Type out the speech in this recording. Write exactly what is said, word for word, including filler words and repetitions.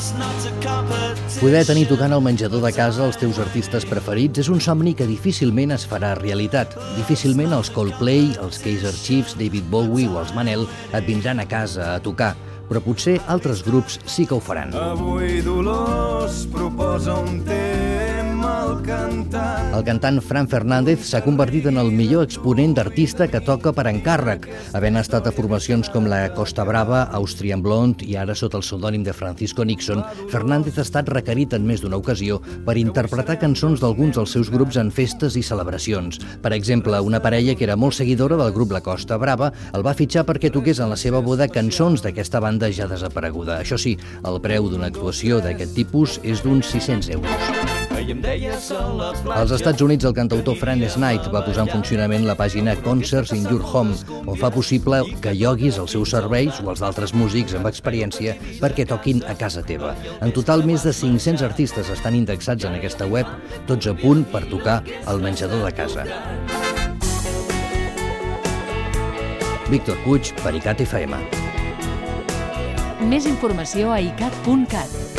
Poder tenir tocant al menjador de casa els teus artistes preferits és un somni que difícilment es farà realitat. Difícilment els Coldplay, els Kaiser Chiefs, David Bowie o els Manel et vindran a casa a tocar, però potser altres grups sí que ho faran. Avui Dolors proposa un tema al cantant. El cantant Fran Fernández s'ha convertit en el millor exponent d'artista que toca per encàrrec, havent estat a formacions com la Costa Brava, Austrian Blonde i ara sota el pseudònim de Francisco Nixon. Fernández ha estat requerit en més d'una ocasió per interpretar cançons d'alguns dels seus grups en festes i celebracions. Per exemple, una parella que era molt seguidora del grup La Costa Brava el va fitxar perquè toqués en la seva boda cançons d'aquesta banda ja desapareguda. Això sí, el preu d'una actuació d'aquest tipus és d'uns sis-cents euros. Als Estats Units, el cantautor Frank Knight va posar en funcionament la pàgina Concerts in Your Home, on fa possible que lloguis els seus serveis o els d'altres músics amb experiència perquè toquin a casa teva. En total, més de cinc-cents artistes estan indexats en aquesta web, tots a punt per tocar al menjador de casa. Víctor Puig, per ICAT F M. Més informació a icat punt cat.